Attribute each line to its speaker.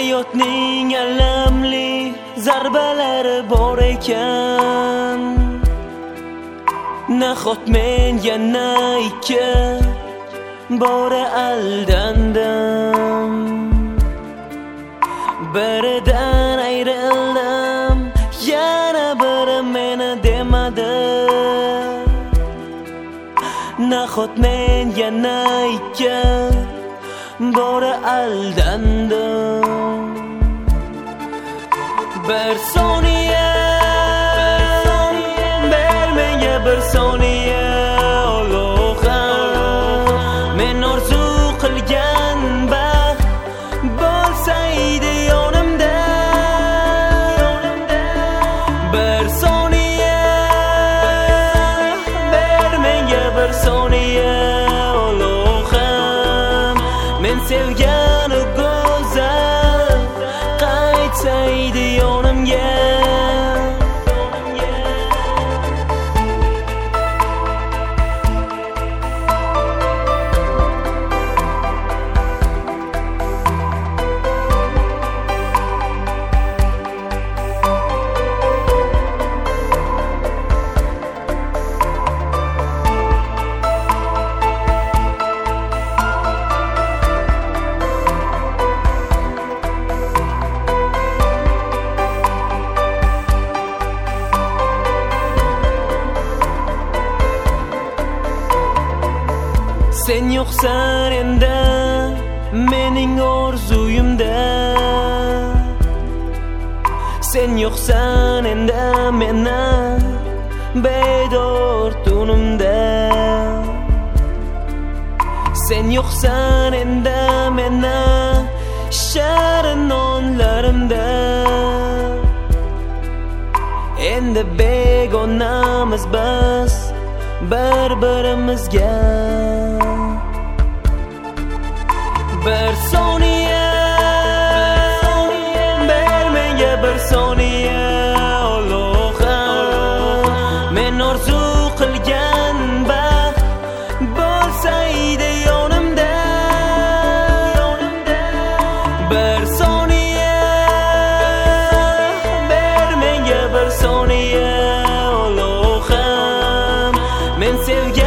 Speaker 1: hayotning alamli zarbalari bor ekan. Nahot men yana ikki bora aldandim, biridan ayrildim, yana biri meni demadi. Nahot men yana ikki bora aldandim. Bir soniya ber menga, bir soniya Allohim, men orzu qilgan baxt bo'lsaydi yonimda. Bir soniya ber menga, bir soniya Allohim, men sevgan go'zal qaytsaydi yonimga. Sen yo'qsan endi mening orzuyimda, sen yo'qsan endi meni bedor tunimda, sen yo'qsan endi meni sharin nonlarimda. Endi begonamiz biz bir-birimizga. Bir soniya ber menga, bir soniya Allohim, men orzu qilgan baxt bo'lsaydi yonimda. Bir soniya ber menga, bir soniya Allohim, men sevgan